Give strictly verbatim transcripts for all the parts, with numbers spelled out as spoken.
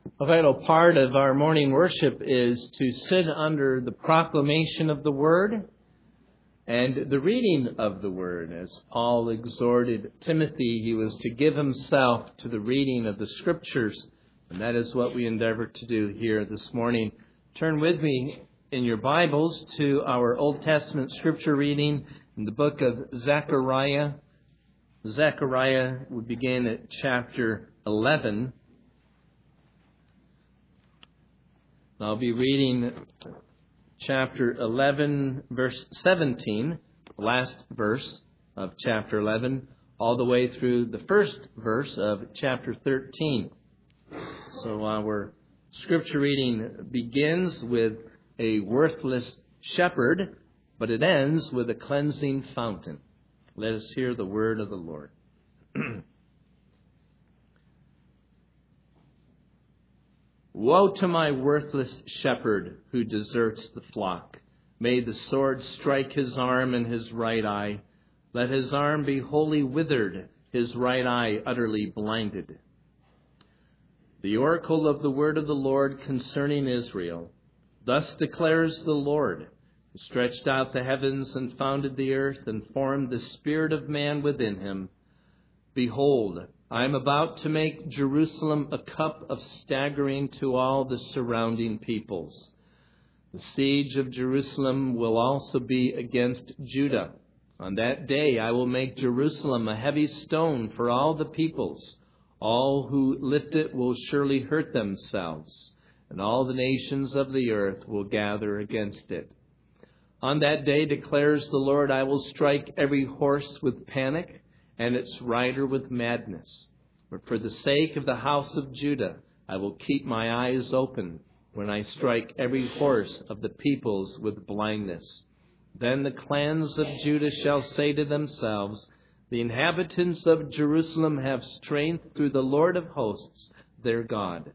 A vital part of our morning worship is to sit under the proclamation of the Word and the reading of the Word. As Paul exhorted Timothy, he was to give himself to the reading of the Scriptures, and that is what we endeavor to do here this morning. Turn with me in your Bibles to our Old Testament Scripture reading in the book of Zechariah. Zechariah, we begin at chapter eleven. I'll be reading chapter eleven, verse seventeen, the last verse of chapter eleven, all the way through the first verse of chapter thirteen. So our scripture reading begins with a worthless shepherd, but it ends with a cleansing fountain. Let us hear the word of the Lord. Woe to my worthless shepherd who deserts the flock. May the sword strike his arm and his right eye. Let his arm be wholly withered, his right eye utterly blinded. The oracle of the word of the Lord concerning Israel. Thus declares the Lord, who stretched out the heavens and founded the earth and formed the spirit of man within him. Behold, I am about to make Jerusalem a cup of staggering to all the surrounding peoples. The siege of Jerusalem will also be against Judah. On that day I will make Jerusalem a heavy stone for all the peoples. All who lift it will surely hurt themselves, and all the nations of the earth will gather against it. On that day, declares the Lord, I will strike every horse with panic, and its rider with madness. But for the sake of the house of Judah, I will keep my eyes open when I strike every horse of the peoples with blindness. Then the clans of Judah shall say to themselves, the inhabitants of Jerusalem have strength through the Lord of hosts, their God.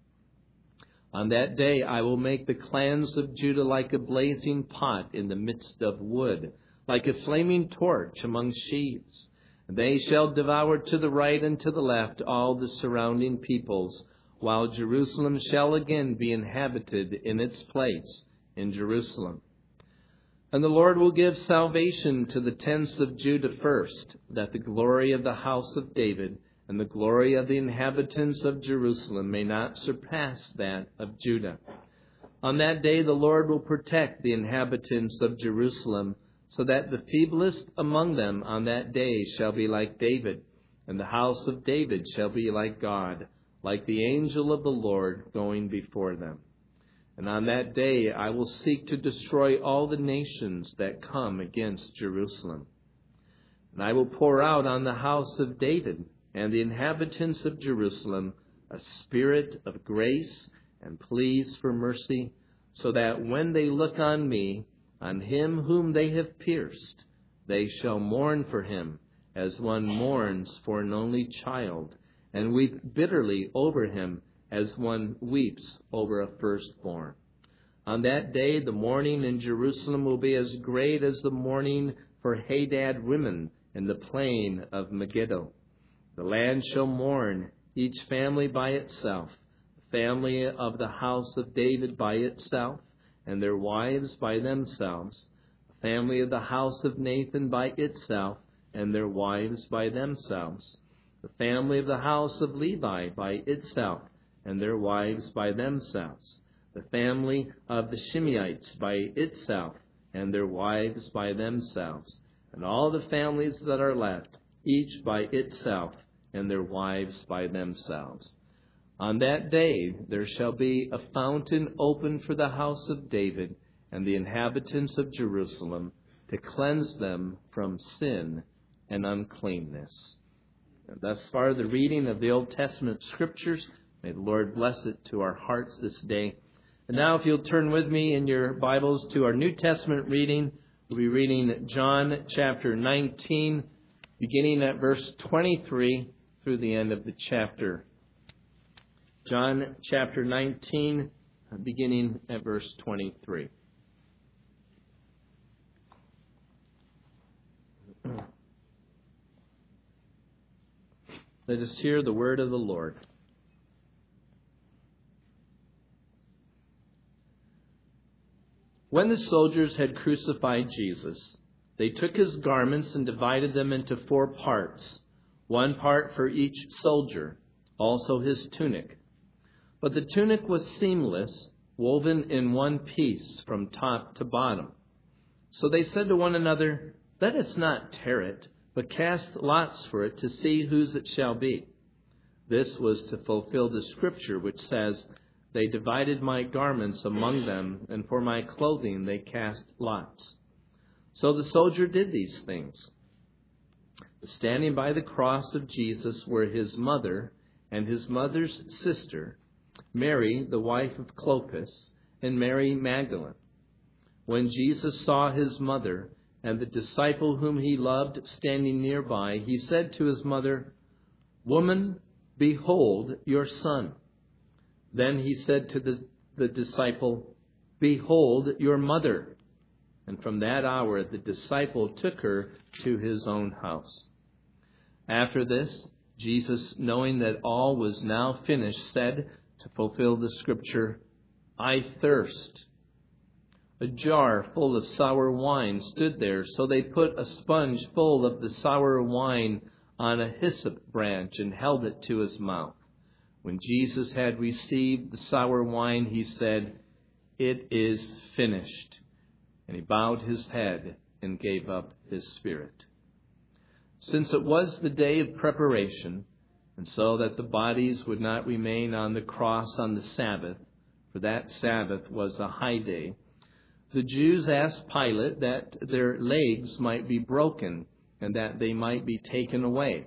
On that day I will make the clans of Judah like a blazing pot in the midst of wood, like a flaming torch among sheaves. They shall devour to the right and to the left all the surrounding peoples, while Jerusalem shall again be inhabited in its place in Jerusalem. And the Lord will give salvation to the tents of Judah first, that the glory of the house of David and the glory of the inhabitants of Jerusalem may not surpass that of Judah. On that day the Lord will protect the inhabitants of Jerusalem, so that the feeblest among them on that day shall be like David, and the house of David shall be like God, like the angel of the Lord going before them. And on that day I will seek to destroy all the nations that come against Jerusalem. And I will pour out on the house of David and the inhabitants of Jerusalem a spirit of grace and pleas for mercy, so that when they look on me, on him whom they have pierced, they shall mourn for him as one mourns for an only child, and weep bitterly over him as one weeps over a firstborn. On that day the mourning in Jerusalem will be as great as the mourning for Hadad Rimmon in the plain of Megiddo. The land shall mourn, each family by itself, the family of the house of David by itself, and their wives by themselves, the family of the house of Nathan by itself, and their wives by themselves, the family of the house of Levi by itself, and their wives by themselves, the family of the Shimeites by itself, and their wives by themselves, and all the families that are left, each by itself, and their wives by themselves. On that day there shall be a fountain open for the house of David and the inhabitants of Jerusalem, to cleanse them from sin and uncleanness. And thus far the reading of the Old Testament Scriptures. May the Lord bless it to our hearts this day. And now if you'll turn with me in your Bibles to our New Testament reading, we'll be reading John chapter nineteen, beginning at verse twenty-three through the end of the chapter. John chapter nineteen, beginning at verse twenty-three. Let us hear the word of the Lord. When the soldiers had crucified Jesus, they took his garments and divided them into four parts, one part for each soldier, also his tunic. But the tunic was seamless, woven in one piece from top to bottom. So they said to one another, "Let us not tear it, but cast lots for it to see whose it shall be." This was to fulfill the scripture which says, "They divided my garments among them, and for my clothing they cast lots." So the soldier did these things. Standing by the cross of Jesus were his mother and his mother's sister, Mary, the wife of Clopas, and Mary Magdalene. When Jesus saw his mother and the disciple whom he loved standing nearby, he said to his mother, "Woman, behold your son." Then he said to the, the disciple, "Behold your mother." And from that hour the disciple took her to his own house. After this, Jesus, knowing that all was now finished, said, to fulfill the scripture, "I thirst." A jar full of sour wine stood there, so they put a sponge full of the sour wine on a hyssop branch and held it to his mouth. When Jesus had received the sour wine, he said, "It is finished." And he bowed his head and gave up his spirit. Since it was the day of preparation, and so that the bodies would not remain on the cross on the Sabbath, for that Sabbath was a high day, the Jews asked Pilate that their legs might be broken and that they might be taken away.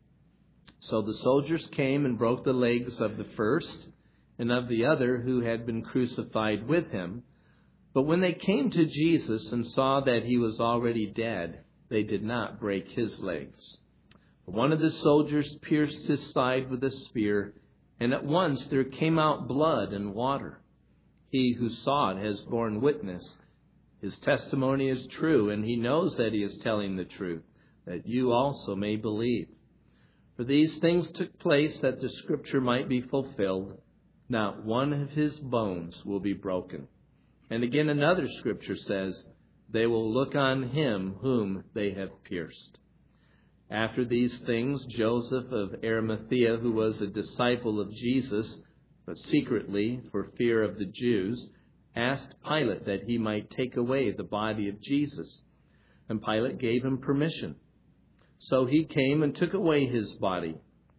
So the soldiers came and broke the legs of the first and of the other who had been crucified with him. But when they came to Jesus and saw that he was already dead, they did not break his legs. But one of the soldiers pierced his side with a spear, and at once there came out blood and water. He who saw it has borne witness. His testimony is true, and he knows that he is telling the truth, that you also may believe. For these things took place that the scripture might be fulfilled. Not one of his bones will be broken. And again another scripture says, "They will look on him whom they have pierced." After these things, Joseph of Arimathea, who was a disciple of Jesus, but secretly, for fear of the Jews, asked Pilate that he might take away the body of Jesus. And Pilate gave him permission. So he came and took away his body.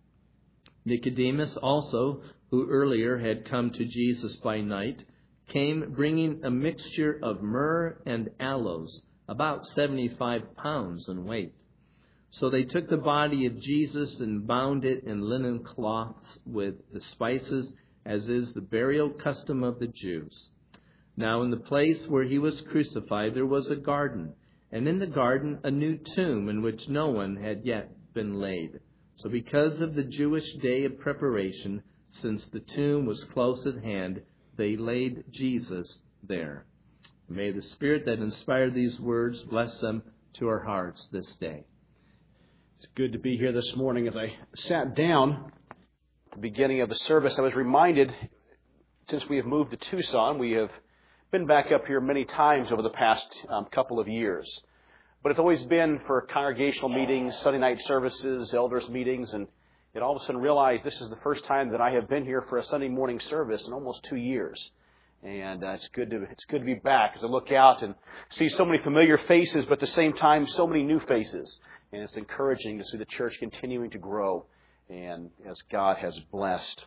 Nicodemus also, who earlier had come to Jesus by night, came bringing a mixture of myrrh and aloes, about seventy-five pounds in weight. So they took the body of Jesus and bound it in linen cloths with the spices, as is the burial custom of the Jews. Now in the place where he was crucified there was a garden, and in the garden a new tomb in which no one had yet been laid. So because of the Jewish day of preparation, since the tomb was close at hand, they laid Jesus there. May the Spirit that inspired these words bless them to our hearts this day. It's good to be here this morning. As I sat down at the beginning of the service, I was reminded, since we have moved to Tucson, we have been back up here many times over the past um, couple of years. But it's always been for congregational meetings, Sunday night services, elders meetings, and it all of a sudden realized this is the first time that I have been here for a Sunday morning service in almost two years. And uh, it's good to it's good to be back as I look out and see so many familiar faces, but at the same time, so many new faces. And it's encouraging to see the church continuing to grow, and as God has blessed.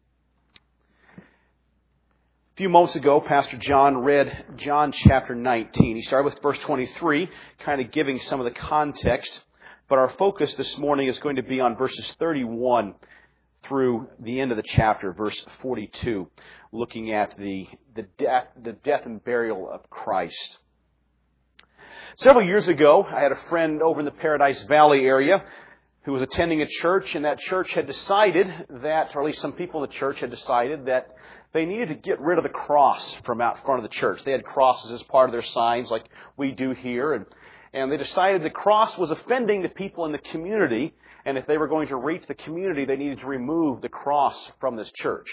A few moments ago, Pastor John read John chapter nineteen. He started with verse twenty-three, kind of giving some of the context. But our focus this morning is going to be on verses thirty-one through the end of the chapter, verse forty-two, looking at the, the, death, the death and burial of Christ. Several years ago, I had a friend over in the Paradise Valley area who was attending a church, and that church had decided that, or at least some people in the church had decided that they needed to get rid of the cross from out front of the church. They had crosses as part of their signs like we do here, and, and they decided the cross was offending the people in the community, and if they were going to reach the community, they needed to remove the cross from this church. Of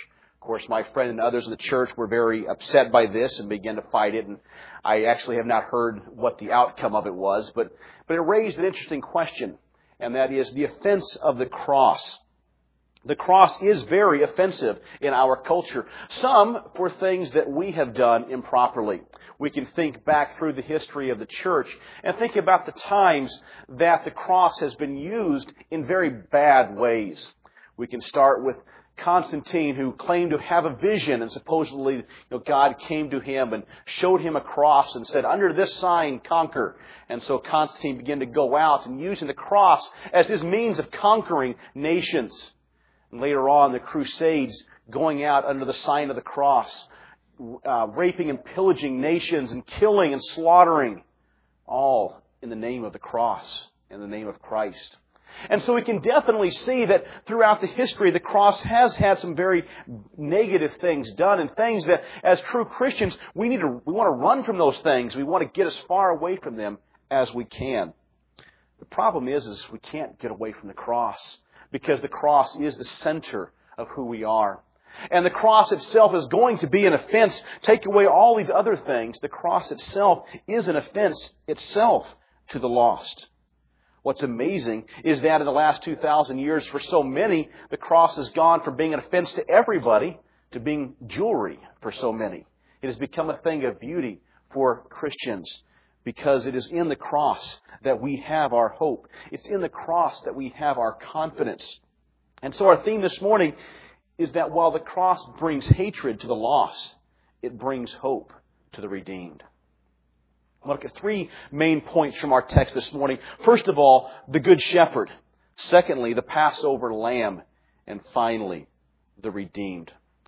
course, my friend and others in the church were very upset by this and began to fight it. And I actually have not heard what the outcome of it was. But, but it raised an interesting question, and that is the offense of the cross. The cross is very offensive in our culture. Some for things that we have done improperly. We can think back through the history of the church and think about the times that the cross has been used in very bad ways. We can start with Constantine, who claimed to have a vision, and supposedly, you know, God came to him and showed him a cross and said, "Under this sign, conquer." And so Constantine began to go out and using the cross as his means of conquering nations. And later on, the Crusades, going out under the sign of the cross, uh, raping and pillaging nations and killing and slaughtering, all in the name of the cross, in the name of Christ. And so we can definitely see that throughout the history, the cross has had some very negative things done, and things that, as true Christians, we need to, we want to run from those things. We want to get as far away from them as we can. The problem is, is we can't get away from the cross, because the cross is the center of who we are. And the cross itself is going to be an offense. Take away all these other things. The cross itself is an offense itself to the lost. What's amazing is that in the last two thousand years, for so many, the cross has gone from being an offense to everybody to being jewelry for so many. It has become a thing of beauty for Christians because it is in the cross that we have our hope. It's in the cross that we have our confidence. And so our theme this morning is that while the cross brings hatred to the lost, it brings hope to the redeemed. I'll look at three main points from our text this morning. First of all, the Good Shepherd. Secondly, the Passover Lamb. And finally, the redeemed.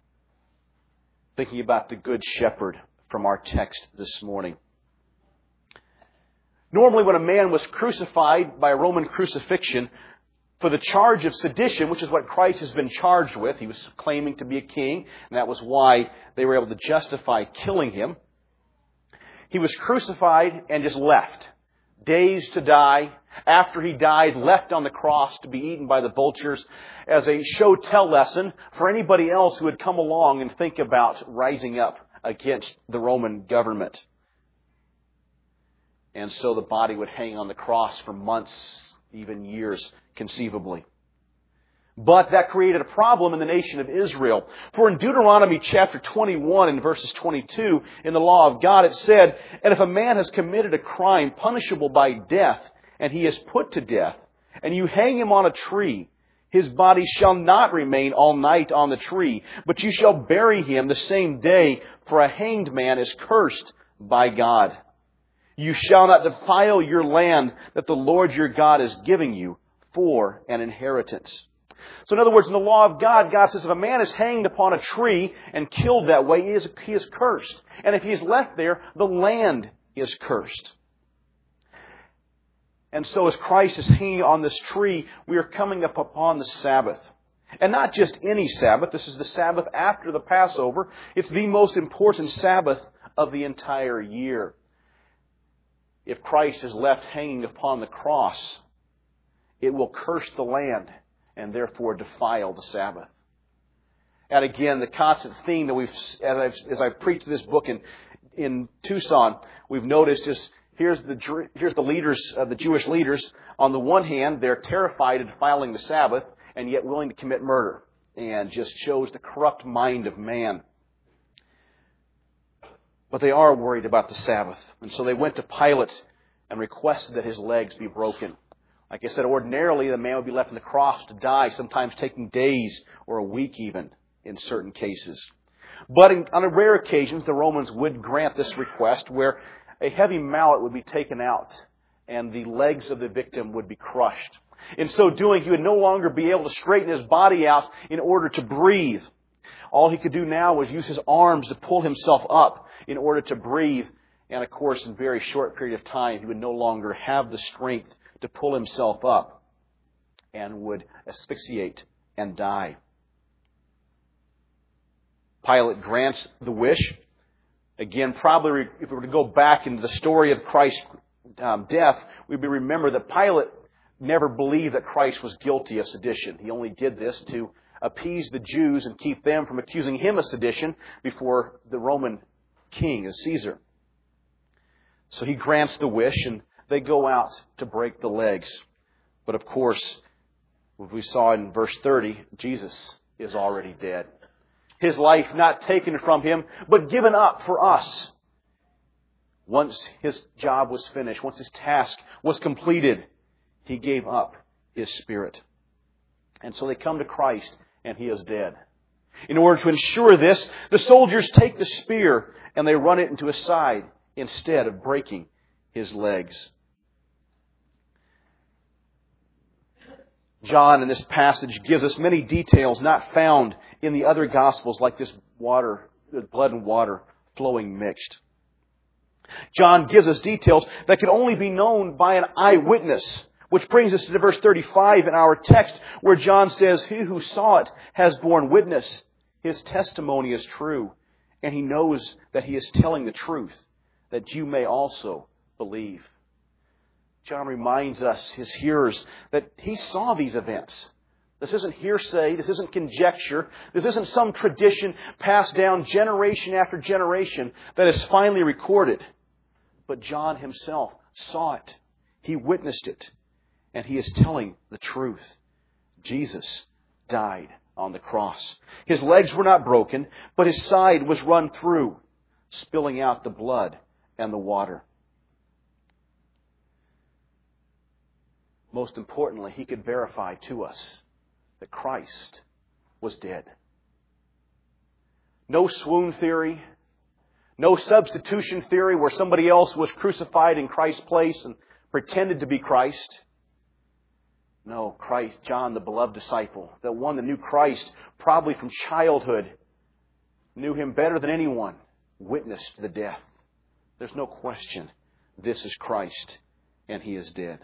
Thinking about the Good Shepherd from our text this morning. Normally, when a man was crucified by a Roman crucifixion for the charge of sedition, which is what Christ has been charged with, he was claiming to be a king, and that was why they were able to justify killing him. He was crucified and just left, days to die. After he died, left on the cross to be eaten by the vultures as a show-tell lesson for anybody else who would come along and think about rising up against the Roman government. And so the body would hang on the cross for months, even years, conceivably. But that created a problem in the nation of Israel. For in Deuteronomy chapter twenty-one and verses twenty-two, in the law of God, it said, "And if a man has committed a crime punishable by death, and he is put to death, and you hang him on a tree, his body shall not remain all night on the tree, but you shall bury him the same day, for a hanged man is cursed by God. You shall not defile your land that the Lord your God is giving you for an inheritance." So in other words, in the law of God, God says if a man is hanged upon a tree and killed that way, he is, he is cursed. And if he is left there, the land is cursed. And so as Christ is hanging on this tree, we are coming up upon the Sabbath. And not just any Sabbath. This is the Sabbath after the Passover. It's the most important Sabbath of the entire year. If Christ is left hanging upon the cross, it will curse the land and therefore defile the Sabbath. And again, the constant theme that we've, as I've, as I've preached this book in, in Tucson, we've noticed is here's the, here's the leaders, uh, the Jewish leaders. On the one hand, they're terrified of defiling the Sabbath and yet willing to commit murder, and just shows the corrupt mind of man. But they are worried about the Sabbath. And so they went to Pilate and requested that his legs be broken. Like I said, ordinarily the man would be left on the cross to die, sometimes taking days or a week even in certain cases. But in, on rare occasions, the Romans would grant this request where a heavy mallet would be taken out and the legs of the victim would be crushed. In so doing, he would no longer be able to straighten his body out in order to breathe. All he could do now was use his arms to pull himself up in order to breathe. And of course, in a very short period of time, he would no longer have the strength to pull himself up and would asphyxiate and die. Pilate grants the wish. Again, probably if we were to go back into the story of Christ's um, death, we'd remember that Pilate never believed that Christ was guilty of sedition. He only did this to appease the Jews and keep them from accusing him of sedition before the Roman king, Caesar. So he grants the wish, and they go out to break the legs. But of course, what we saw in verse thirty, Jesus is already dead. His life not taken from him, but given up for us. Once his job was finished, once his task was completed, he gave up his spirit. And so they come to Christ, and he is dead. In order to ensure this, the soldiers take the spear and they run it into his side instead of breaking his legs. John in this passage gives us many details not found in the other Gospels, like this water, blood and water flowing mixed. John gives us details that can only be known by an eyewitness, which brings us to verse thirty-five in our text, where John says, "He who saw it has borne witness. His testimony is true, and he knows that he is telling the truth, that you may also believe." John reminds us, his hearers, that he saw these events. This isn't hearsay. This isn't conjecture. This isn't some tradition passed down generation after generation that is finally recorded. But John himself saw it. He witnessed it. And he is telling the truth. Jesus died on the cross. His legs were not broken, but his side was run through, spilling out the blood and the water. Most importantly, he could verify to us that Christ was dead. No swoon theory, no substitution theory where somebody else was crucified in Christ's place and pretended to be Christ. No, Christ, John, the beloved disciple, the one that knew Christ probably from childhood, knew him better than anyone, witnessed the death. There's no question this is Christ, and he is dead.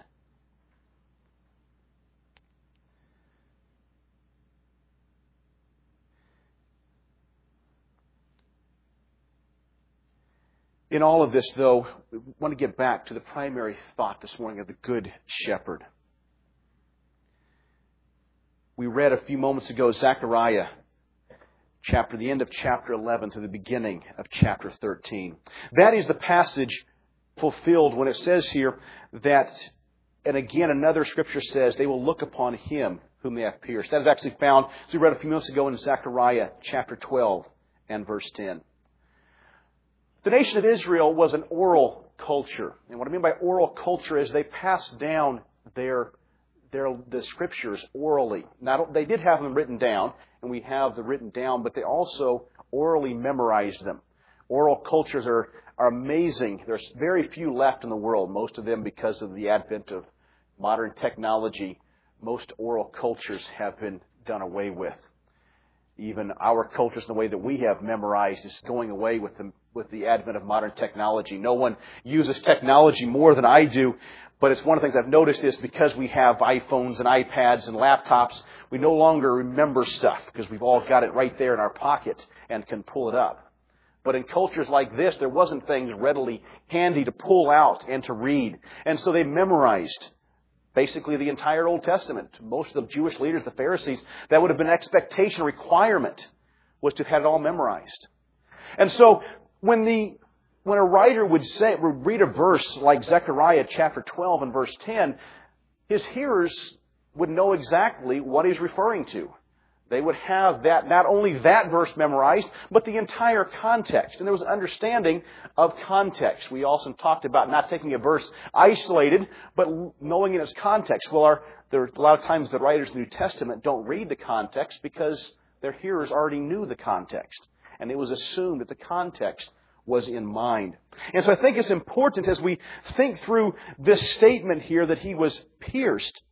In all of this, though, we want to get back to the primary thought this morning of the Good Shepherd. We read a few moments ago Zechariah, chapter, the end of chapter eleven to the beginning of chapter thirteen. That is the passage fulfilled when it says here that, and again another scripture says, they will look upon him whom they have pierced. That is actually found, as we read a few minutes ago, in Zechariah chapter twelve and verse ten. The nation of Israel was an oral culture. And what I mean by oral culture is they passed down their, their the scriptures orally. Now, they did have them written down, and we have the written down, but they also orally memorized them. Oral cultures are, are amazing. There's very few left in the world, most of them because of the advent of modern technology. Most oral cultures have been done away with. Even our cultures, the way that we have memorized, is going away with the, with the advent of modern technology. No one uses technology more than I do, but it's one of the things I've noticed is because we have iPhones and iPads and laptops, we no longer remember stuff because we've all got it right there in our pocket and can pull it up. But in cultures like this, there wasn't things readily handy to pull out and to read. And so they memorized basically the entire Old Testament. Most of the Jewish leaders, the Pharisees, that would have been an expectation, a requirement, was to have had it all memorized. And so when the when a writer would say would read a verse like Zechariah chapter twelve and verse ten, his hearers would know exactly what he's referring to. They would have that, not only that verse memorized, but the entire context. And there was an understanding of context. We also talked about not taking a verse isolated, but knowing in its context. Well, our, there are a lot of times the writers of the New Testament don't read the context because their hearers already knew the context. And it was assumed that the context was in mind. And so I think it's important as we think through this statement here that he was pierced,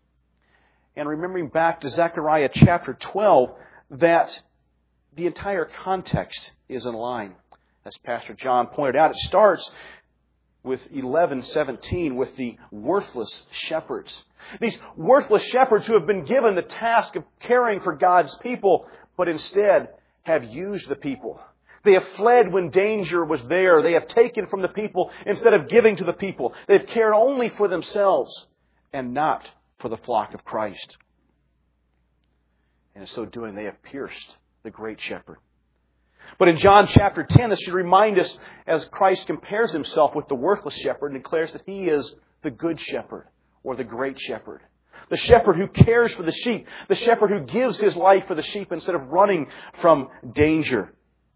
and remembering back to Zechariah chapter twelve, that the entire context is in line. As Pastor John pointed out, it starts with eleven seventeen with the worthless shepherds. These worthless shepherds who have been given the task of caring for God's people, but instead have used the people. They have fled when danger was there. They have taken from the people instead of giving to the people. They've cared only for themselves and not for the flock of Christ. And in so doing, they have pierced the great shepherd. But in John chapter ten, this should remind us as Christ compares himself with the worthless shepherd and declares that he is the good shepherd or the great shepherd. The shepherd who cares for the sheep. The shepherd who gives his life for the sheep instead of running from danger.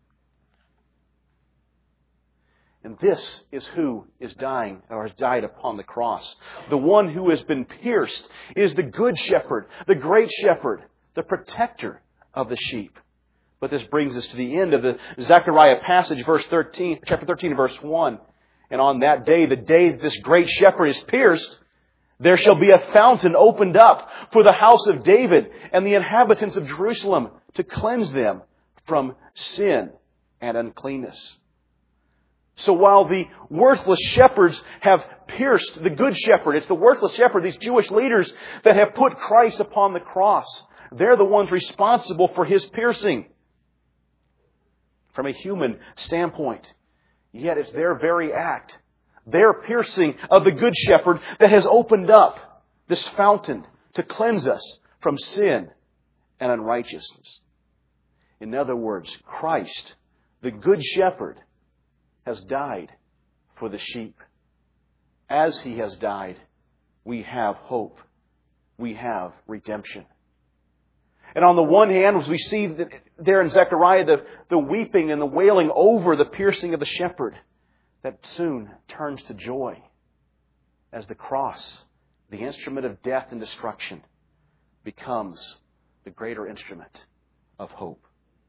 And this is who is dying or has died upon the cross. The one who has been pierced is the good shepherd, the great shepherd, the protector of the sheep. But this brings us to the end of the Zechariah passage, verse thirteen, chapter thirteen, verse one. And on that day, the day that this great shepherd is pierced, there shall be a fountain opened up for the house of David and the inhabitants of Jerusalem to cleanse them from sin and uncleanness. So while the worthless shepherds have pierced the good shepherd, it's the worthless shepherd, these Jewish leaders that have put Christ upon the cross. They're the ones responsible for his piercing from a human standpoint. Yet it's their very act, their piercing of the good shepherd that has opened up this fountain to cleanse us from sin and unrighteousness. In other words, Christ, the good shepherd, has died for the sheep. As he has died, we have hope. We have redemption. And on the one hand, as we see that there in Zechariah, the, the weeping and the wailing over the piercing of the shepherd, that soon turns to joy as the cross, the instrument of death and destruction, becomes the greater instrument of hope.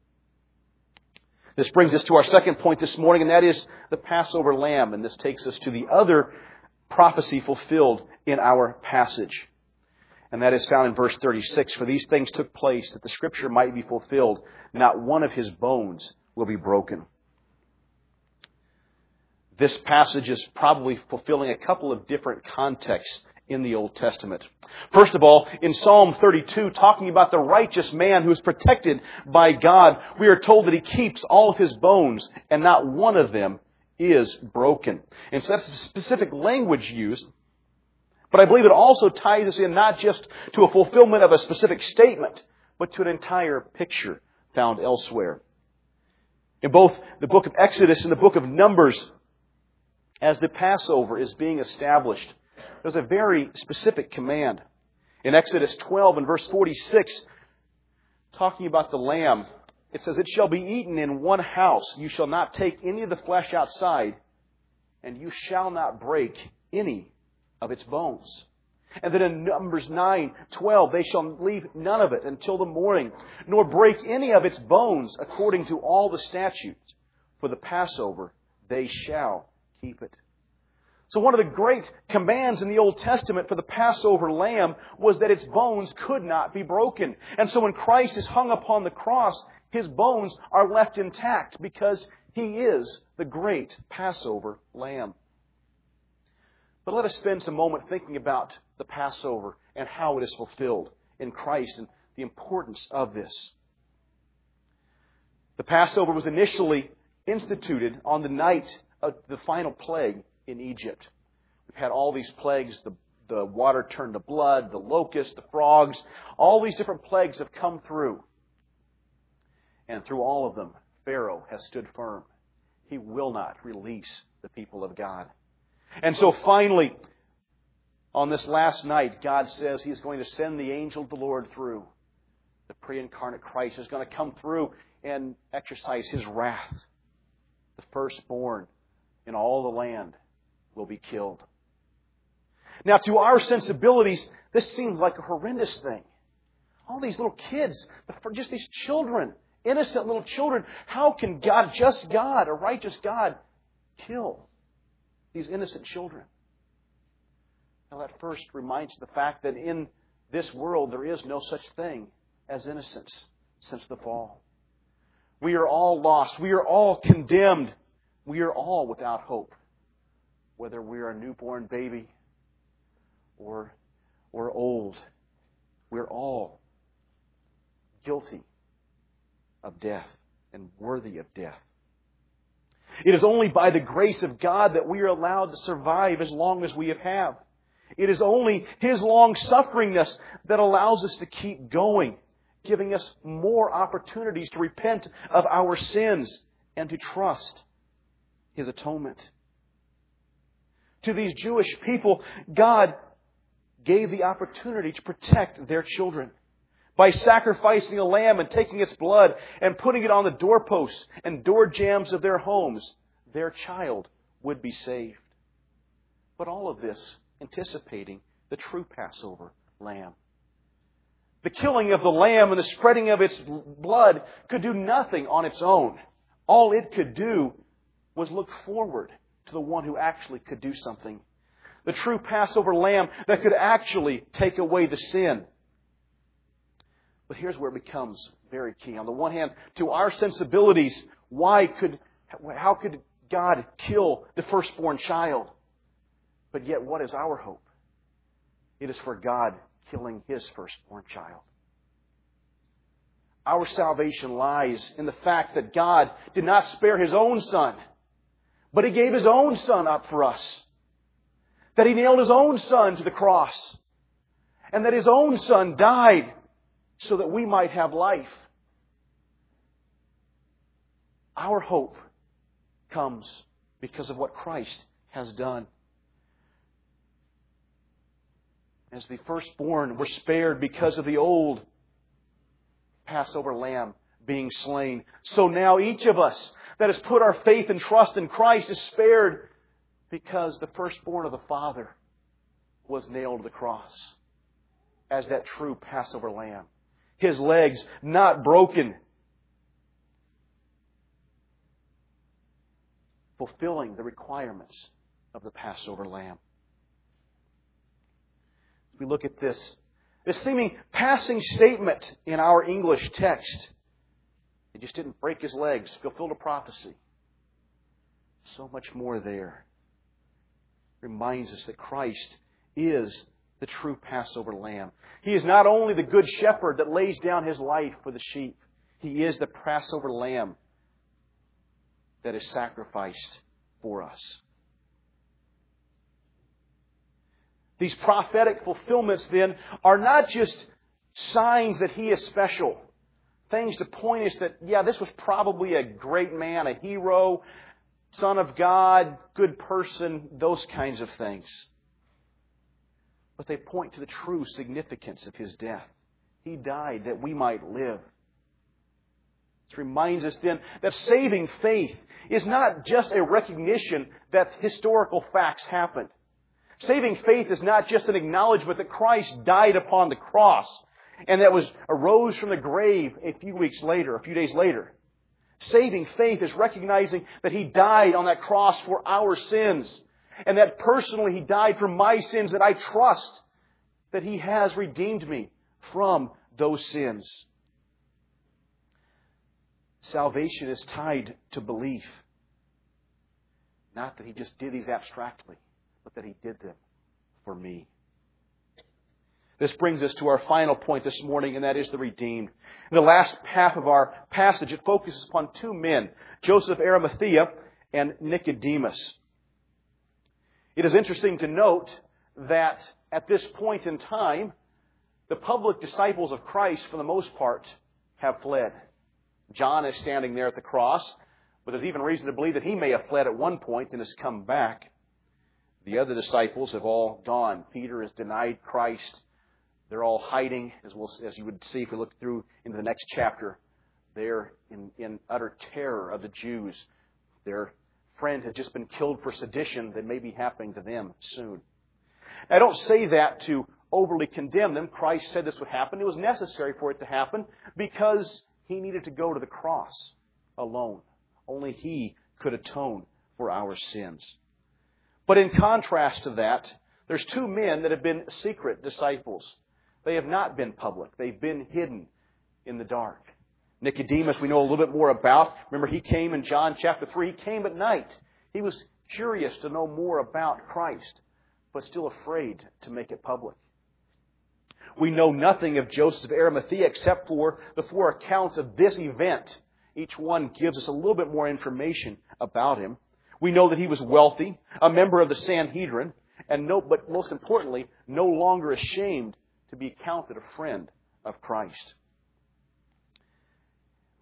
This brings us to our second point this morning, and that is the Passover lamb. And this takes us to the other prophecy fulfilled in our passage. And that is found in verse thirty-six. For these things took place that the Scripture might be fulfilled. Not one of his bones will be broken. This passage is probably fulfilling a couple of different contexts in the Old Testament. First of all, in Psalm thirty-two, talking about the righteous man who is protected by God, we are told that he keeps all of his bones and not one of them is broken. And so that's a specific language used. But I believe it also ties us in not just to a fulfillment of a specific statement, but to an entire picture found elsewhere. In both the book of Exodus and the book of Numbers, as the Passover is being established, there's a very specific command. In Exodus twelve and verse forty-six, talking about the lamb, it says, "It shall be eaten in one house. You shall not take any of the flesh outside, and you shall not break any of its bones." And then in Numbers nine, twelve, "They shall leave none of it until the morning, nor break any of its bones according to all the statutes. For the Passover they shall keep it." So one of the great commands in the Old Testament for the Passover lamb was that its bones could not be broken. And so when Christ is hung upon the cross, his bones are left intact because he is the great Passover lamb. But let us spend some moment thinking about the Passover and how it is fulfilled in Christ and the importance of this. The Passover was initially instituted on the night of the final plague in Egypt. We've had all these plagues, the, the water turned to blood, the locusts, the frogs, all these different plagues have come through. And through all of them, Pharaoh has stood firm. He will not release the people of God. And so finally, on this last night, God says He is going to send the angel of the Lord through. The pre-incarnate Christ is going to come through and exercise His wrath. The firstborn in all the land will be killed. Now, to our sensibilities, this seems like a horrendous thing. All these little kids, just these children, innocent little children, how can God, just God, a righteous God, kill these innocent children? Now, that first reminds the fact that in this world there is no such thing as innocence since the fall. We are all lost. We are all condemned. We are all without hope. Whether we are a newborn baby or, or old, we're all guilty of death and worthy of death. It is only by the grace of God that we are allowed to survive as long as we have. It is only His long-sufferingness that allows us to keep going giving us more opportunities to repent of our sins and to trust His atonement. To these Jewish people, God gave the opportunity to protect their children by sacrificing a lamb and taking its blood and putting it on the doorposts and door jambs of their homes. Their child would be saved. But all of this anticipating the true Passover lamb. The killing of the lamb and the spreading of its blood could do nothing on its own. All it could do was look forward to the one who actually could do something. The true Passover lamb that could actually take away the sin. But here's where it becomes very key. On the one hand, to our sensibilities, why could, how could God kill the firstborn child? But yet, what is our hope? It is for God killing His firstborn child. Our salvation lies in the fact that God did not spare His own Son, but He gave His own Son up for us. That He nailed His own Son to the cross. And that His own Son died so that we might have life. Our hope comes because of what Christ has done. As the firstborn were spared because of the old Passover lamb being slain, so now each of us that has put our faith and trust in Christ is spared because the firstborn of the Father was nailed to the cross as that true Passover lamb. His legs not broken, fulfilling the requirements of the Passover lamb. As we look at this, this seeming passing statement in our English text, He just didn't break His legs, fulfilled a prophecy. So much more there. Reminds us that Christ is the true Passover lamb. He is not only the good shepherd that lays down His life for the sheep. He is the Passover lamb that is sacrificed for us. These prophetic fulfillments then are not just signs that He is special. Things to point us that, yeah, this was probably a great man, a hero, Son of God, good person, those kinds of things. But they point to the true significance of His death. He died that we might live. This reminds us then that saving faith is not just a recognition that historical facts happened. Saving faith is not just an acknowledgement that Christ died upon the cross and that was arose from the grave a few weeks later, a few days later. Saving faith is recognizing that He died on that cross for our sins and that personally He died for my sins, that I trust that He has redeemed me from those sins. Salvation is tied to belief. Not that He just did these abstractly, but that He did them for me. This brings us to our final point this morning, and that is the redeemed. In the last half of our passage, it focuses upon two men, Joseph of Arimathea and Nicodemus. It is interesting to note that at this point in time, the public disciples of Christ, for the most part, have fled. John is standing there at the cross, but there's even reason to believe that he may have fled at one point and has come back. The other disciples have all gone. Peter has denied Christ. They're all hiding, as we'll, as you would see if we look through into the next chapter. They're in, in utter terror of the Jews. Their friend had just been killed for sedition that may be happening to them soon. I don't say that to overly condemn them. Christ said this would happen. It was necessary for it to happen because He needed to go to the cross alone. Only He could atone for our sins. But in contrast to that, there's two men that have been secret disciples. They have not been public. They've been hidden in the dark. Nicodemus, we know a little bit more about. Remember, he came in John chapter three. He came at night. He was curious to know more about Christ, but still afraid to make it public. We know nothing of Joseph of Arimathea except for the four accounts of this event. Each one gives us a little bit more information about him. We know that he was wealthy, a member of the Sanhedrin, and no, but most importantly, no longer ashamed to be counted a friend of Christ.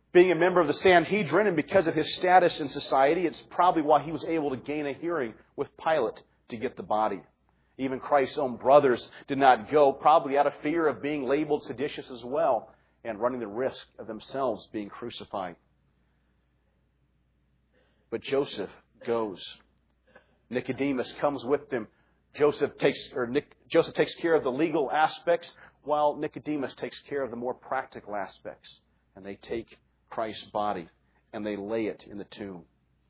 Being a member of the Sanhedrin, and because of his status in society, it's probably why he was able to gain a hearing with Pilate to get the body. Even Christ's own brothers did not go, probably out of fear of being labeled seditious as well and running the risk of themselves being crucified. But Joseph goes. Nicodemus comes with them. Joseph takes, or Nick, Joseph takes care of the legal aspects, while Nicodemus takes care of the more practical aspects. And they take Christ's body and they lay it in the tomb.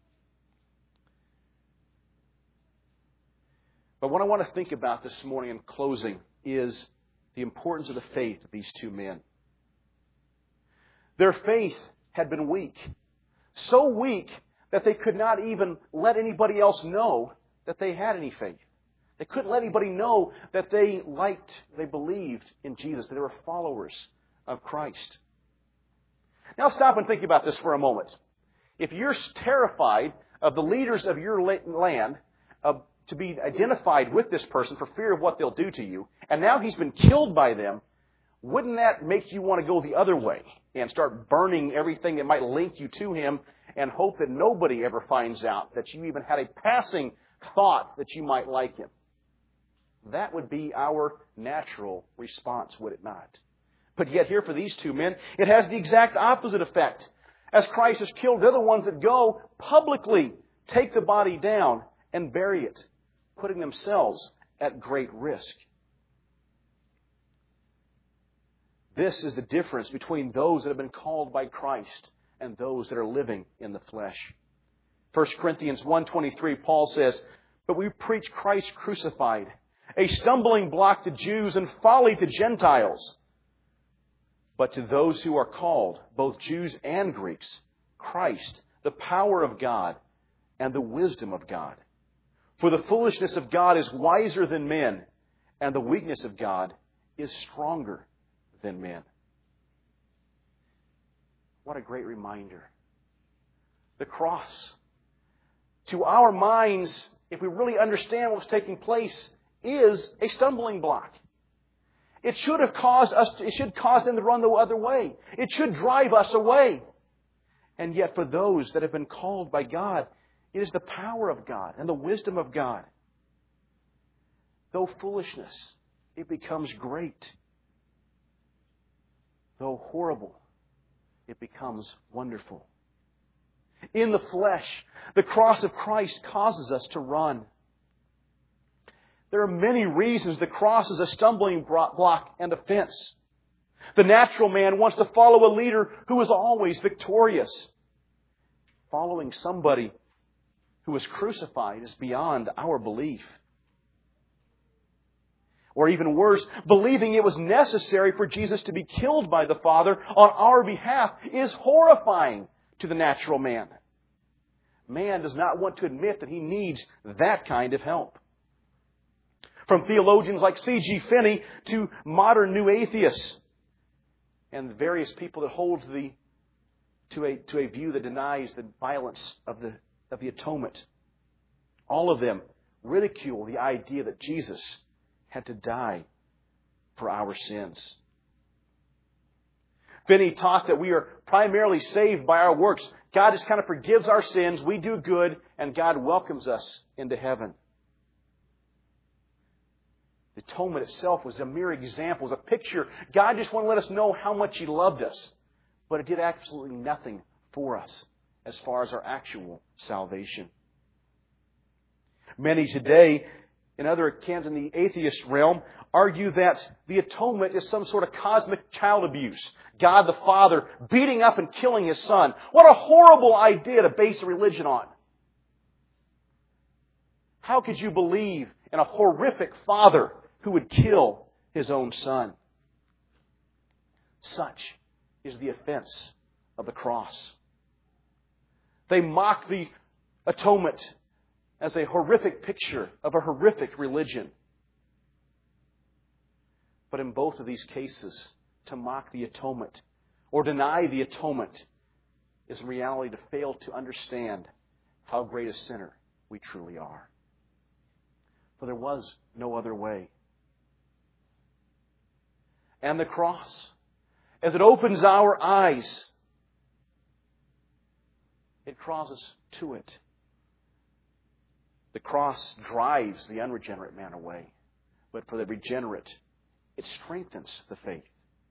But what I want to think about this morning in closing is the importance of the faith of these two men. Their faith had been weak. So weak that they could not even let anybody else know that they had any faith. They couldn't let anybody know that they liked, they believed in Jesus, that they were followers of Christ. Now stop and think about this for a moment. If you're terrified of the leaders of your land, of to be identified with this person for fear of what they'll do to you, and now he's been killed by them, wouldn't that make you want to go the other way and start burning everything that might link you to him and hope that nobody ever finds out that you even had a passing thought that you might like him? That would be our natural response, would it not? But yet here for these two men, it has the exact opposite effect. As Christ has killed, they're the ones that go publicly, take the body down, and bury it, putting themselves at great risk. This is the difference between those that have been called by Christ and those that are living in the flesh. First Corinthians one twenty-three, Paul says, "But we preach Christ crucified, a stumbling block to Jews and folly to Gentiles. But to those who are called, both Jews and Greeks, Christ, the power of God and the wisdom of God. For the foolishness of God is wiser than men, and the weakness of God is stronger than men." What a great reminder. The cross, to our minds, if we really understand what's taking place, is a stumbling block. It should have caused us, to, it should cause them to run the other way. It should drive us away. And yet for those that have been called by God, it is the power of God and the wisdom of God. Though foolishness, it becomes great. Though horrible, it becomes wonderful. In the flesh, the cross of Christ causes us to run. There are many reasons the cross is a stumbling block and offense. The natural man wants to follow a leader who is always victorious. Following somebody who was crucified is beyond our belief. Or even worse, believing it was necessary for Jesus to be killed by the Father on our behalf is horrifying to the natural man. Man does not want to admit that he needs that kind of help. From theologians like C G Finney to modern new atheists and the various people that hold to the to a to a view that denies the violence of the of the atonement. All of them ridicule the idea that Jesus had to die for our sins. Finney taught that we are primarily saved by our works. God just kind of forgives our sins, we do good, and God welcomes us into heaven. The atonement itself was a mere example, was a picture. God just wanted to let us know how much He loved us. But it did absolutely nothing for us as far as our actual salvation. Many today, in other camps in the atheist realm, argue that the atonement is some sort of cosmic child abuse. God the Father beating up and killing His Son. What a horrible idea to base a religion on. How could you believe in a horrific Father who would kill His own Son? Such is the offense of the cross. They mock the atonement as a horrific picture of a horrific religion. But in both of these cases, to mock the atonement or deny the atonement is in reality to fail to understand how great a sinner we truly are. For there was no other way. And the cross, as it opens our eyes It draws us to it. The cross drives the unregenerate man away. But for the regenerate, it strengthens the faith.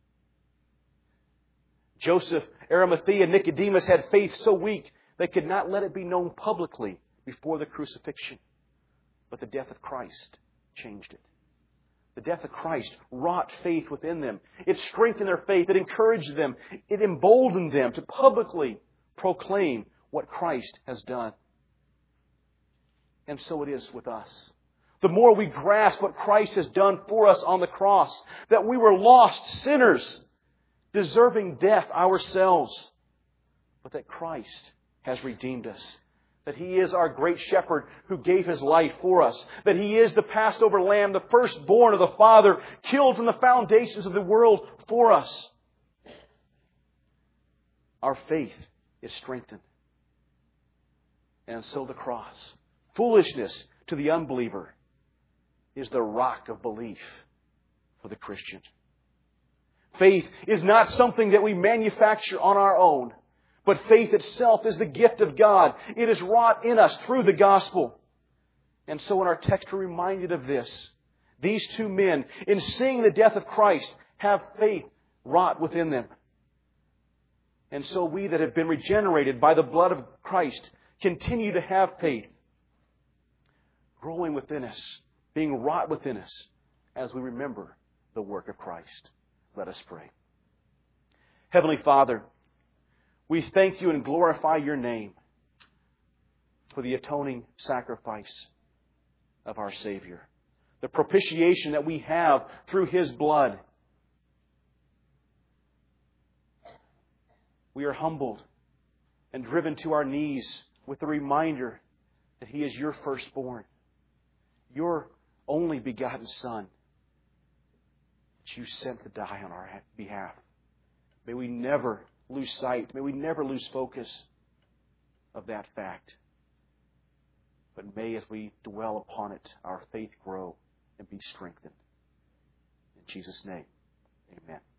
Joseph, Arimathea, and Nicodemus had faith so weak they could not let it be known publicly before the crucifixion. But the death of Christ changed it. The death of Christ wrought faith within them. It strengthened their faith. It encouraged them. It emboldened them to publicly proclaim what Christ has done. And so it is with us. The more we grasp what Christ has done for us on the cross, that we were lost sinners, deserving death ourselves, but that Christ has redeemed us. That He is our great shepherd who gave His life for us. That He is the Passover lamb, the firstborn of the Father, killed from the foundations of the world for us. Our faith is strengthened. And so the cross, foolishness to the unbeliever, is the rock of belief for the Christian. Faith is not something that we manufacture on our own, but faith itself is the gift of God. It is wrought in us through the gospel. And so in our text we're reminded of this. These two men, in seeing the death of Christ, have faith wrought within them. And so we that have been regenerated by the blood of Christ continue to have faith growing within us, being wrought within us as we remember the work of Christ. Let us pray. Heavenly Father, we thank You and glorify Your name for the atoning sacrifice of our Savior. The propitiation that we have through His blood. We are humbled and driven to our knees with the reminder that He is Your firstborn, Your only begotten Son, that You sent to die on our behalf. May we never lose sight, may we never lose focus of that fact. But may, as we dwell upon it, our faith grow and be strengthened. In Jesus' name, amen.